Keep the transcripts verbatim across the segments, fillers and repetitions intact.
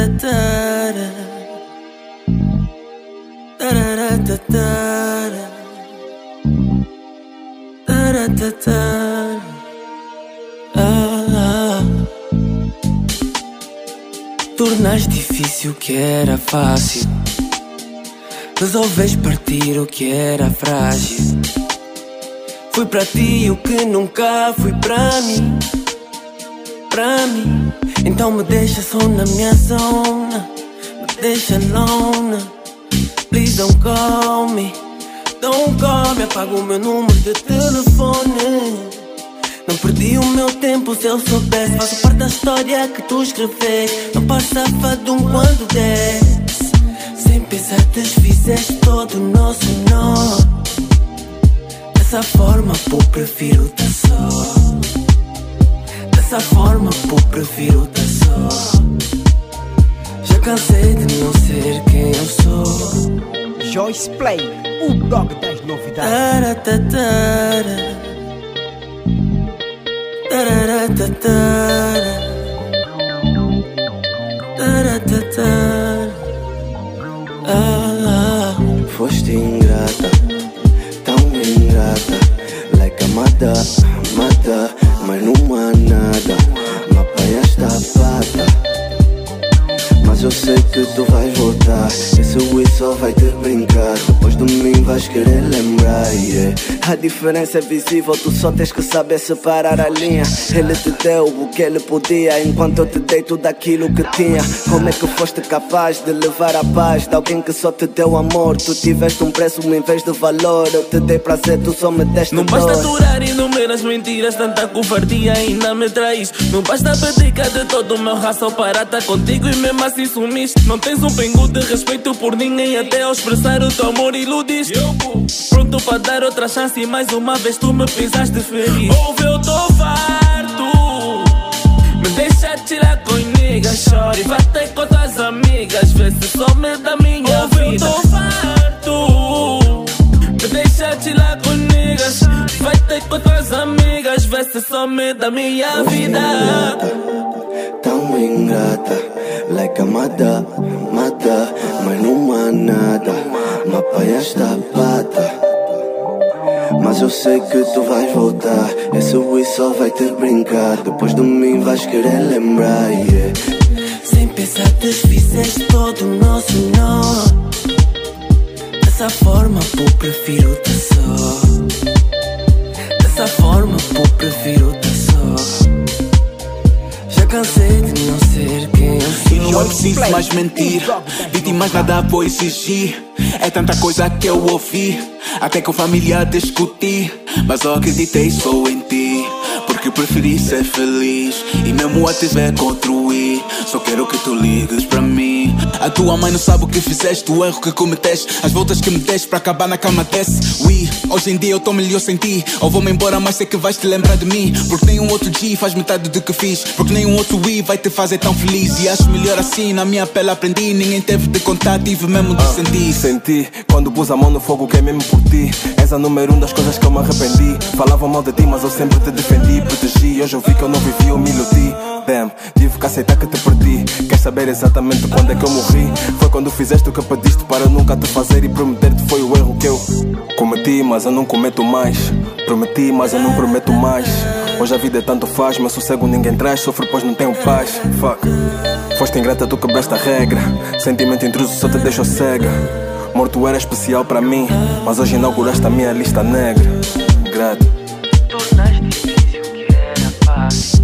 Taratatara, taratatara, taratatara. Ah, tornaste difícil o que era fácil, resolves partir o que era frágil. Fui para ti o que nunca fui para mim, para mim. Então me deixa só na minha zona, me deixa alone. Please don't call me, don't call me. Apaga o meu número de telefone. Não perdi o meu tempo, se eu soubesse. Faço parte da história que tu escreveste. Não passava de um quando desce. Sem pensar desfizeste todo o nosso nó. Dessa forma, pô, prefiro-te só. Dessa forma, pô, prefiro-te só. Já cansei de não ser quem eu sou. Joyce Play, o blog das novidades. Taratatara, taratatara, taratatara. Ah, foste ingrata, tão ingrata, like a mata, mata, mas não há nada, me apanhaste a pata. Mas eu sei que tu vais voltar, esse Wii só vai te brincar. Depois de mim vais querer lembrar, yeah. A diferença é visível, tu só tens que saber separar a linha. Ele te deu o que ele podia, enquanto eu te dei tudo aquilo que tinha. Como é que foste capaz de levar a paz de alguém que só te deu amor? Tu tiveste um preço em vez de valor. Eu te dei prazer, tu só me deste não dor. basta aturar inúmeras mentiras, tanta covardia ainda me traís. Não basta abdicar de todo o meu raça para estar contigo e mesmo assim sumiste. Não tens um pingo de respeito por ninguém, até ao expressar o teu amor iludiste. Pronto para dar outra chance e mais uma vez tu me pisaste feliz. Ouve, eu tô farto, me deixa tirar com niggas, chore, vai ter com tuas amigas, vê se some da minha Ouve, vida. Ouve, eu tô farto, me deixa tirar com niggas, vai ter com tuas amigas, vê se some da minha vida. Tão ingrata, like a mata, mata, mas não há nada, me apanhaste a pata. Mas eu sei que tu vais voltar, esse Wii só vai te brincar. Depois de mim vais querer lembrar, yeah. Sem pensar desfizeste todo o nosso nó. Dessa forma, pô, prefiro-te só. Dessa forma, pô, prefiro-te só. Já cansei de não ser quem eu sou. E não é preciso mais mentir, de mais nada vou exigir. É tanta coisa que eu ouvi, até com família discuti. Mas eu acreditei só em ti, porque preferi ser feliz. E mesmo a te ver construir, só quero que tu ligues pra mim. A tua mãe não sabe o que fizeste, o erro que cometeste, as voltas que me deste pra acabar na cama desce. Ui, hoje em dia eu tô melhor sem ti. Ou vou-me embora, mas sei que vais te lembrar de mim. Porque nenhum outro G faz metade do que fiz, porque nenhum outro Ui vai te fazer tão feliz. E acho melhor assim, na minha pele aprendi. Ninguém teve de contar, tive mesmo de sentir. Senti, quando pus a mão no fogo que é mesmo por ti. És a número um das coisas que eu me arrependi. Falavam mal de ti, mas eu sempre te defendi, protegi. Hoje eu vi que eu não vivi, eu me iludi. Damn, tive que aceitar que te perdi. Queres saber exatamente quando é que eu morri? Foi quando fizeste o que pediste para eu nunca te fazer. E prometer-te foi o erro que eu cometi, mas eu não cometo mais. Prometi, mas eu não prometo mais. Hoje a vida é tanto faz, mas sossego ninguém traz. Sofro pois não tenho paz, fuck. Foste ingrata, tu quebraste a regra. Sentimento intruso só te deixou cega. Morto era especial para mim, mas hoje inauguraste a minha lista negra. Grato. Tornaste difícil o que era fácil,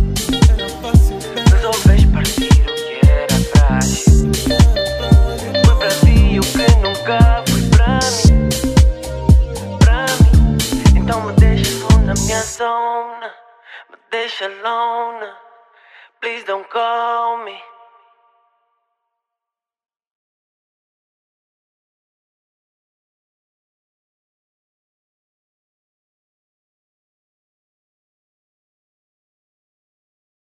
resolves partir o que era frágil. Foi para ti o que nunca foi para mim, para mim. Então me deixa só na minha zona, me deixa alone. Please don't call me.